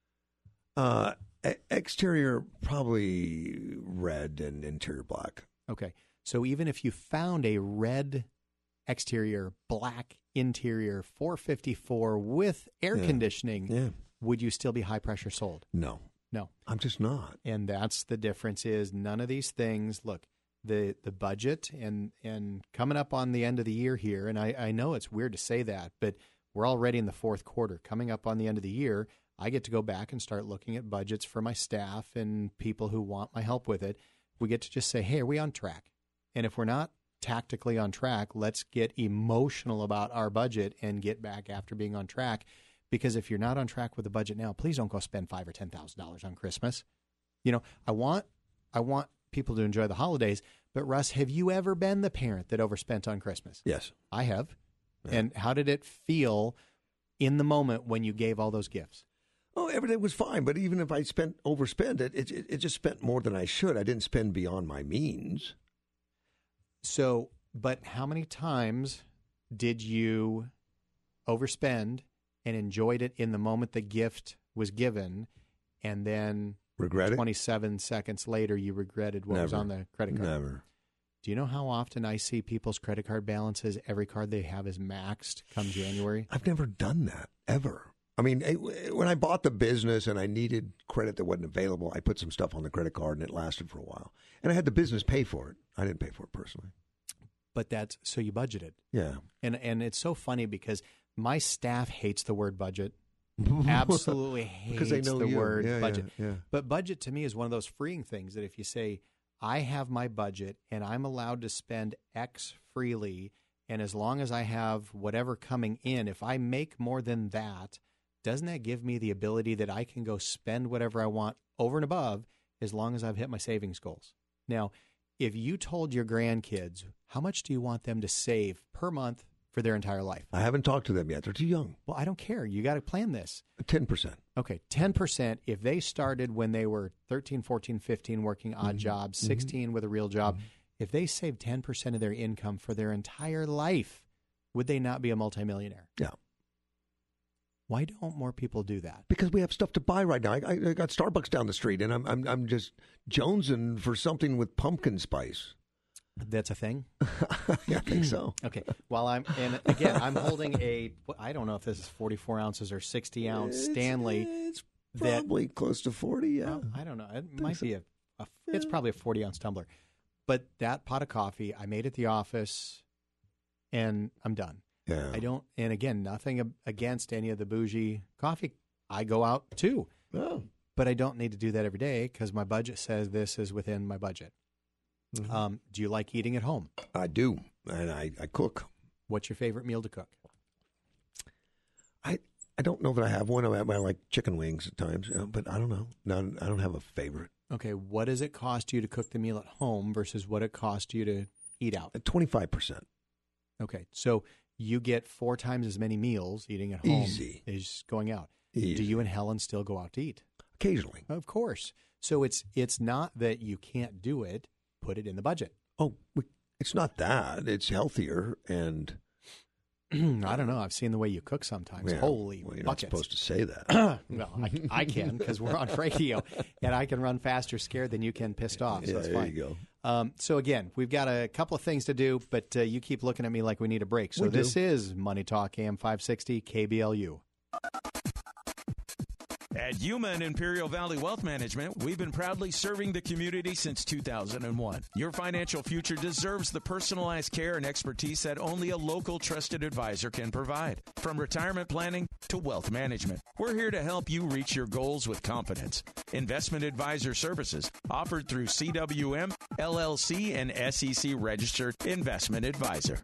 Exterior, probably red, and interior black. Okay, so even if you found a red exterior, black interior, 454 with air conditioning, would you still be high pressure sold? No. I'm just not. And that's the difference is none of these things, look, the budget and coming up on the end of the year here, and I know it's weird to say that, but We're already in the fourth quarter. Coming up on the end of the year, I get to go back and start looking at budgets for my staff and people who want my help with it. We get to just say, hey, are we on track? And if we're not tactically on track, let's get emotional about our budget and get back after being on track. Because if you're not on track with the budget now, please don't go spend $5,000 or $10,000 on Christmas. You know, I want people to enjoy the holidays, but Russ, have you ever been the parent that overspent on Christmas? Yes. I have. Yeah. And how did it feel in the moment when you gave all those gifts? Oh, everything was fine, but even if I overspent it just spent more than I should. I didn't spend beyond my means. So, but how many times did you overspend and enjoyed it in the moment the gift was given, and then regret it? 27 seconds later you regretted what was on the credit card? Never. Do you know how often I see people's credit card balances, every card they have is maxed come January? I've never done that, ever. I mean, when I bought the business and I needed credit that wasn't available, I put some stuff on the credit card and it lasted for a while. And I had the business pay for it. I didn't pay for it personally. But so you budgeted. Yeah. And it's so funny because my staff hates the word budget. Absolutely hates the word budget. Yeah. But budget to me is one of those freeing things that if you say, I have my budget and I'm allowed to spend X freely, and as long as I have whatever coming in, if I make more than that, doesn't that give me the ability that I can go spend whatever I want over and above as long as I've hit my savings goals? Now, if you told your grandkids, how much do you want them to save per month for their entire life? I haven't talked to them yet. They're too young. Well, I don't care. You got to plan this. 10%. Okay, 10%. If they started when they were 13, 14, 15 working odd jobs, 16 with a real job, if they saved 10% of their income for their entire life, would they not be a multimillionaire? Yeah. Why don't more people do that? Because we have stuff to buy right now. I got Starbucks down the street, and I'm just jonesing for something with pumpkin spice. That's a thing? Yeah, I think so. Okay. Well, I'm holding I don't know if this is 44 ounces or 60 ounce Stanley. It's probably close to 40, yeah. Well, I don't know. It might be it's probably a 40 ounce tumbler. But that pot of coffee, I made at the office, and I'm done. Yeah. And again, nothing against any of the bougie coffee. I go out too. Oh. But I don't need to do that every day because my budget says this is within my budget. Mm-hmm. Do you like eating at home? I do, and I cook. What's your favorite meal to cook? I don't know that I have one. I like chicken wings at times, but I don't know. No, I don't have a favorite. Okay, what does it cost you to cook the meal at home versus what it costs you to eat out? 25%. Okay, so you get 4 times as many meals eating at home as going out. Easy. Do you and Helen still go out to eat? Occasionally. Of course. So it's not that you can't do it. Put it in the budget. Oh, it's not that. It's healthier and... I don't know. I've seen the way you cook sometimes. Yeah. Holy well, you're buckets. not supposed to say that. Well, I can because we're on radio, and I can run faster scared than you can pissed off. So yeah, it's there fine. you go. So again, we've got a couple of things to do, but you keep looking at me like we need a break. So this is Money Talk AM 560 KBLU. At Yuma and Imperial Valley Wealth Management, we've been proudly serving the community since 2001. Your financial future deserves the personalized care and expertise that only a local trusted advisor can provide. From retirement planning to wealth management, we're here to help you reach your goals with confidence. Investment advisor services offered through CWM, LLC, and SEC registered investment advisor.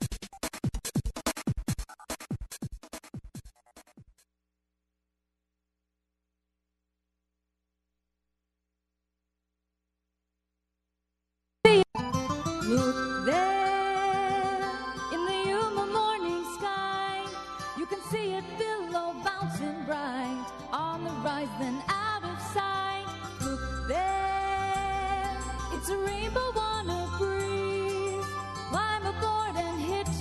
Look there in the Yuma morning sky. You can see it below, bouncing bright on the rise, then out of sight. Look there, it's a rainbow on a breeze. Climb aboard and hitch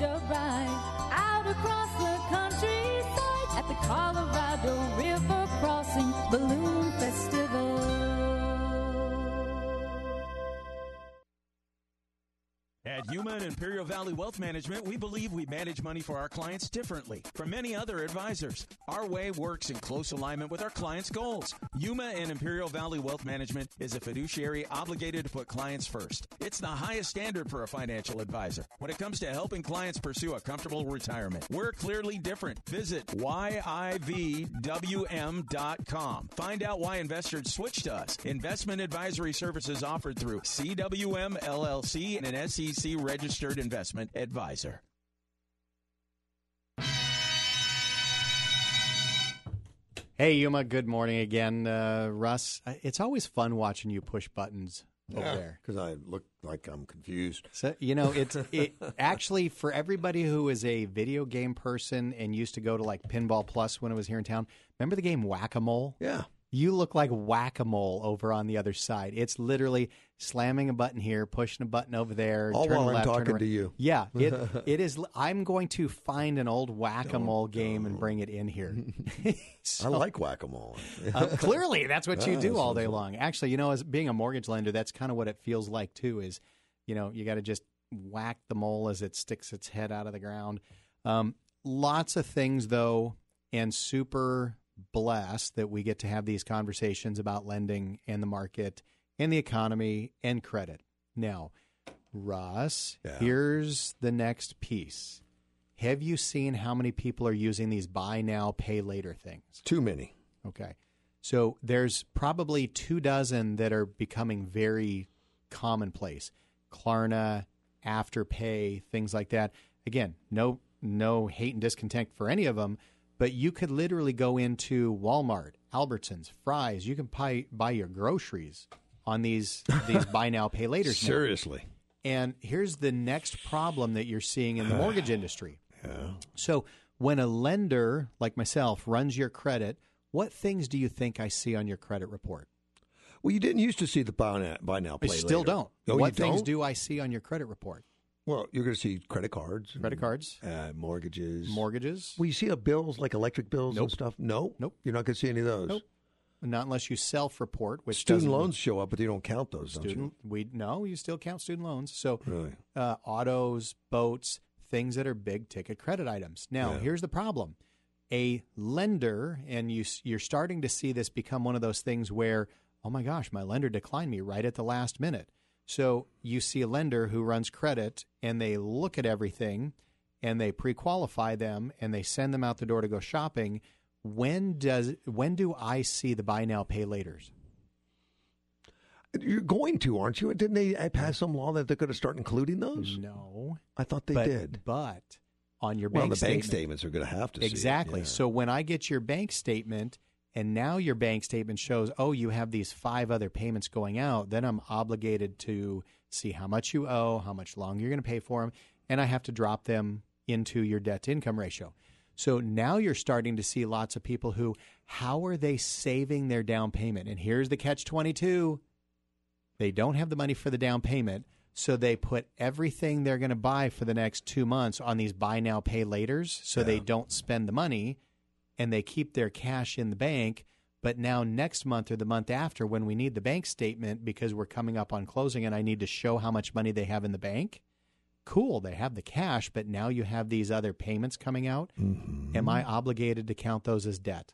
Yuma and Imperial Valley Wealth Management, we believe we manage money for our clients differently from many other advisors. Our way works in close alignment with our clients' goals. Yuma and Imperial Valley Wealth Management is a fiduciary obligated to put clients first. It's the highest standard for a financial advisor when it comes to helping clients pursue a comfortable retirement. We're clearly different. Visit YIVWM.com. Find out why investors switch to us. Investment advisory services offered through CWM LLC and an SEC registered investment advisor. Hey, Yuma, good morning again. Russ, it's always fun watching you push buttons over there. Because I look like I'm confused. So, it actually, for everybody who is a video game person and used to go to like Pinball Plus when it was here in town, remember the game Whack-A-Mole? Yeah. You look like Whack-A-Mole over on the other side. It's literally slamming a button here, pushing a button over there. All turn while left, I'm turn talking right. to you. Yeah, it is. I'm going to find an old Whack-A-Mole game and bring it in here. I like Whack-A-Mole. Clearly, that's what you do all day long. Actually, as being a mortgage lender, that's kind of what it feels like, too, is, you got to just whack the mole as it sticks its head out of the ground. Lots of things, though, and super blessed that we get to have these conversations about lending and the market and the economy and credit. Now, Russ, here's the next piece. Have you seen how many people are using these buy now, pay later things? Too many. Okay. So there's probably 24 that are becoming very commonplace. Klarna, Afterpay, things like that. Again, no hate and discontent for any of them, but you could literally go into Walmart, Albertsons, Fry's. You can buy your groceries on these buy now, pay later. Seriously. And here's the next problem that you're seeing in the mortgage industry. Yeah. So when a lender like myself runs your credit, what things do you think I see on your credit report? Well, you didn't used to see the buy now, pay later. I still don't. Oh, what you things don't? do I see on your credit report? Well, you're going to see credit cards. Mortgages. Mortgages. Well, you see bills like electric bills and stuff? No. Nope. You're not going to see any of those? Nope. Not unless you self-report, which student loans show up, but you don't count those, don't you? You still count student loans. So really? Autos, boats, things that are big ticket credit items. Now, here's the problem. A lender, and you're starting to see this become one of those things where, oh my gosh, my lender declined me right at the last minute. So you see a lender who runs credit, and they look at everything, and they pre-qualify them, and they send them out the door to go shopping. When do I see the buy now, pay laters? You're going to, aren't you? Didn't they pass some law that they're going to start including those? No. I thought they did. But on your bank statement. Bank statements are going to have to see it. Exactly. So when I get your bank statement, and now your bank statement shows, you have these 5 other payments going out, then I'm obligated to see how much you owe, how much longer you're going to pay for them, and I have to drop them into your debt-to-income ratio. So now you're starting to see lots of people who, how are they saving their down payment? And here's the catch-22. They don't have the money for the down payment, so they put everything they're going to buy for the next 2 months on these buy now, pay laters, so they don't spend the money, and they keep their cash in the bank. But now next month or the month after, when we need the bank statement because we're coming up on closing and I need to show how much money they have in the bank, cool, they have the cash, but now you have these other payments coming out. Mm-hmm. Am I obligated to count those as debt?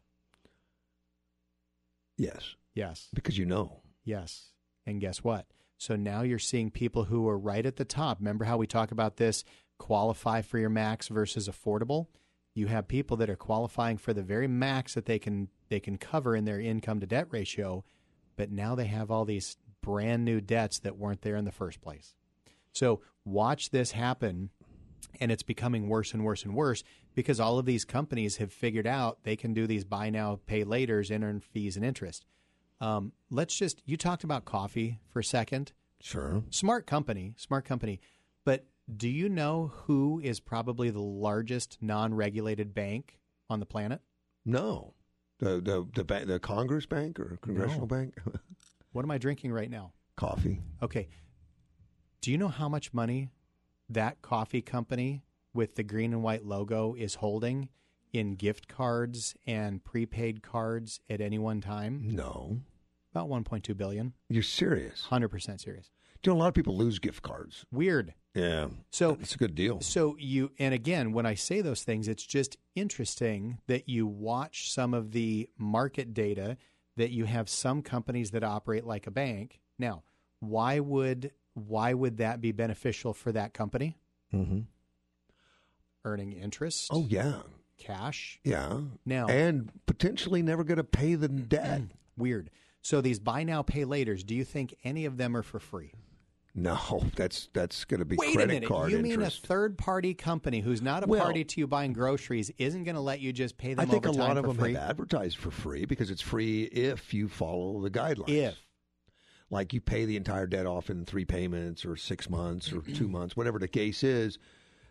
Yes. Yes. Because you know. Yes. And guess what? So now you're seeing people who are right at the top. Remember how we talk about this, qualify for your max versus affordable? You have people that are qualifying for the very max that they can cover in their income to debt ratio, but now they have all these brand new debts that weren't there in the first place. So watch this happen, and it's becoming worse and worse and worse because all of these companies have figured out they can do these buy now, pay laters and earn fees and interest. You talked about coffee for a second. Sure. Smart company. But do you know who is probably the largest non-regulated bank on the planet? No. The Congress Bank or Congressional Bank? What am I drinking right now? Coffee. Okay. Do you know how much money that coffee company with the green and white logo is holding in gift cards and prepaid cards at any one time? No. About $1.2 billion. You're serious? 100% serious. Do you know a lot of people lose gift cards? Weird. Yeah. So it's a good deal. So and again, when I say those things, it's just interesting that you watch some of the market data, that you have some companies that operate like a bank. Now, why would that be beneficial for that company? Mm-hmm. Earning interest. Oh, yeah. Cash. Yeah. Now, and potentially never going to pay the debt. Weird. So these buy now, pay laters, do you think any of them are for free? No, that's going to be Wait credit a minute. card You interest. mean a third-party company who's not a party to you buying groceries isn't going to let you just pay them I think over a time lot of for them free? have advertised for free because it's free if you follow the guidelines. Like you pay the entire debt off in 3 payments or 6 months or 2 months, whatever the case is,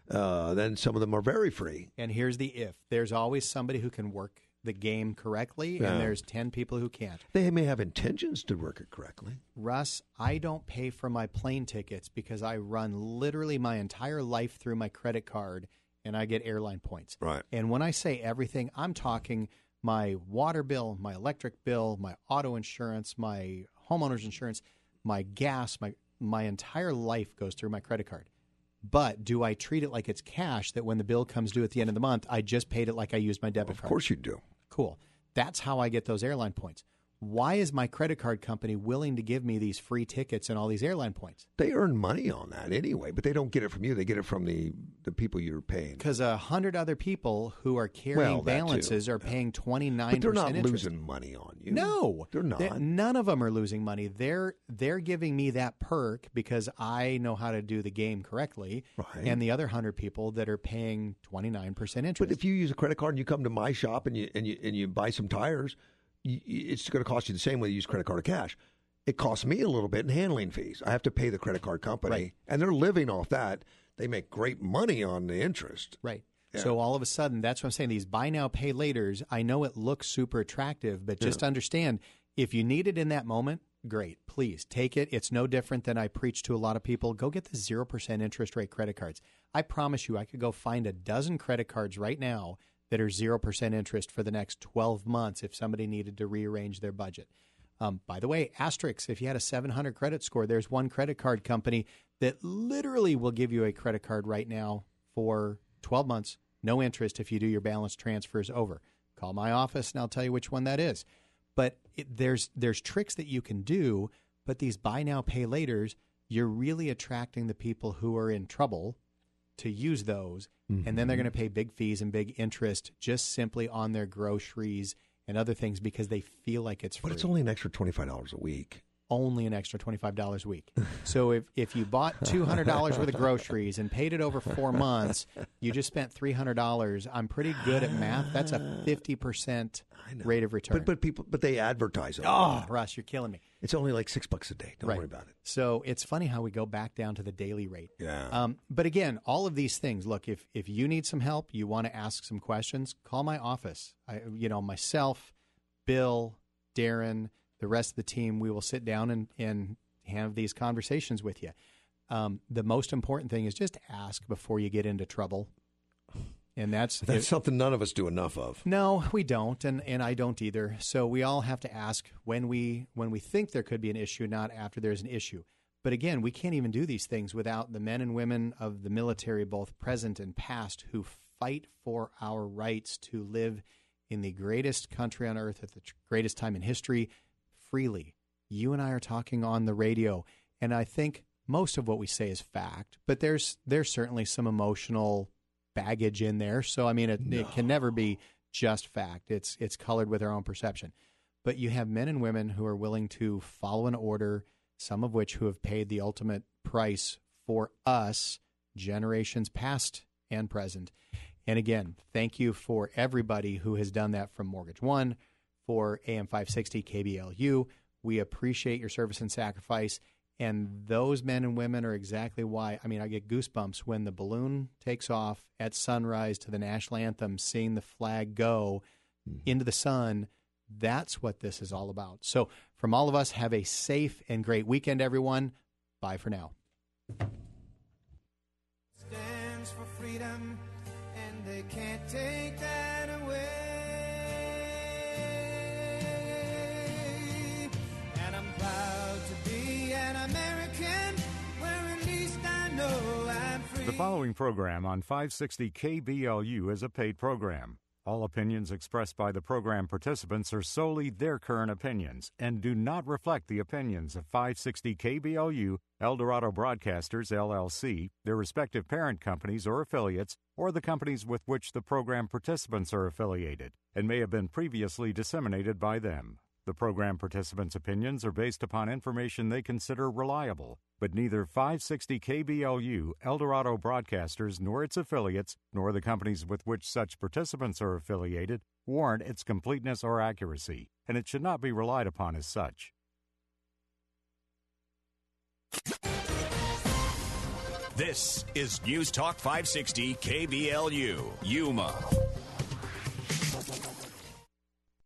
then some of them are very free. And here's the if. There's always somebody who can work the game correctly, and there's 10 people who can't. They may have intentions to work it correctly. Russ, I don't pay for my plane tickets because I run literally my entire life through my credit card, and I get airline points. Right. And when I say everything, I'm talking my water bill, my electric bill, my auto insurance, my homeowner's insurance, my gas, my entire life goes through my credit card. But do I treat it like it's cash that when the bill comes due at the end of the month, I just paid it like I used my debit card? Of course you do. Cool. That's how I get those airline points. Why is my credit card company willing to give me these free tickets and all these airline points? They earn money on that anyway, but they don't get it from you. They get it from the people you're paying. Because 100 other people who are carrying balances are paying 29% But they're not interest. losing money on you. No. They're not. None of them are losing money. They're giving me that perk because I know how to do the game correctly. Right. And the other 100 people that are paying 29% interest. But if you use a credit card and you come to my shop and you buy some tires, it's going to cost you the same way you use credit card or cash. It costs me a little bit in handling fees. I have to pay the credit card company, and they're living off that. They make great money on the interest. Right. Yeah. So all of a sudden, that's what I'm saying. These buy now, pay laters, I know it looks super attractive, but just understand, if you need it in that moment, great. Please take it. It's no different than I preach to a lot of people. Go get the 0% interest rate credit cards. I promise you, I could go find a dozen credit cards right now that are 0% interest for the next 12 months if somebody needed to rearrange their budget. By the way, Asterix, if you had a 700 credit score, there's one credit card company that literally will give you a credit card right now for 12 months, no interest if you do your balance transfers over. Call my office and I'll tell you which one that is. But there's tricks that you can do, but these buy now, pay laters, you're really attracting the people who are in trouble to use those, and then they're going to pay big fees and big interest just simply on their groceries and other things because they feel like it's free. But it's only an extra $25 a week. Only an extra $25 a week. So if you bought $200 worth of groceries and paid it over 4 months, you just spent $300. I'm pretty good at math. That's a 50% rate of return. But they advertise it. Oh, Russ, you're killing me. It's only like $6 a day. Don't worry about it. So it's funny how we go back down to the daily rate. Yeah. But again, all of these things. Look, if you need some help, you want to ask some questions, call my office. Myself, Bill, Darren, the rest of the team, we will sit down and have these conversations with you. The most important thing is just ask before you get into trouble. And that's something none of us do enough of. No, we don't, and I don't either. So we all have to ask when we think there could be an issue, not after there's an issue. But again, we can't even do these things without the men and women of the military, both present and past, who fight for our rights to live in the greatest country on earth at the greatest time in history freely. You and I are talking on the radio, and I think most of what we say is fact, but there's certainly some emotional baggage in there. So, I mean, it can never be just fact. It's colored with our own perception. But you have men and women who are willing to follow an order, some of which who have paid the ultimate price for us, generations past and present. And again, thank you for everybody who has done that from Mortgage One, for AM 560 KBLU. We appreciate your service and sacrifice. And those men and women are exactly why, I mean, I get goosebumps when the balloon takes off at sunrise to the national anthem, seeing the flag go into the sun. That's what this is all about. So from all of us, have a safe and great weekend, everyone. Bye for now. Stands for freedom, and they can't take that away. And I'm proud to be an American, where at least I know following program on 560 KBLU is a paid program. All opinions expressed by the program participants are solely their current opinions and do not reflect the opinions of 560 KBLU, Eldorado Broadcasters, LLC, their respective parent companies or affiliates, or the companies with which the program participants are affiliated, and may have been previously disseminated by them. The program participants' opinions are based upon information they consider reliable, but neither 560 KBLU, Eldorado Broadcasters, nor its affiliates, nor the companies with which such participants are affiliated, warrant its completeness or accuracy, and it should not be relied upon as such. This is News Talk 560 KBLU, Yuma.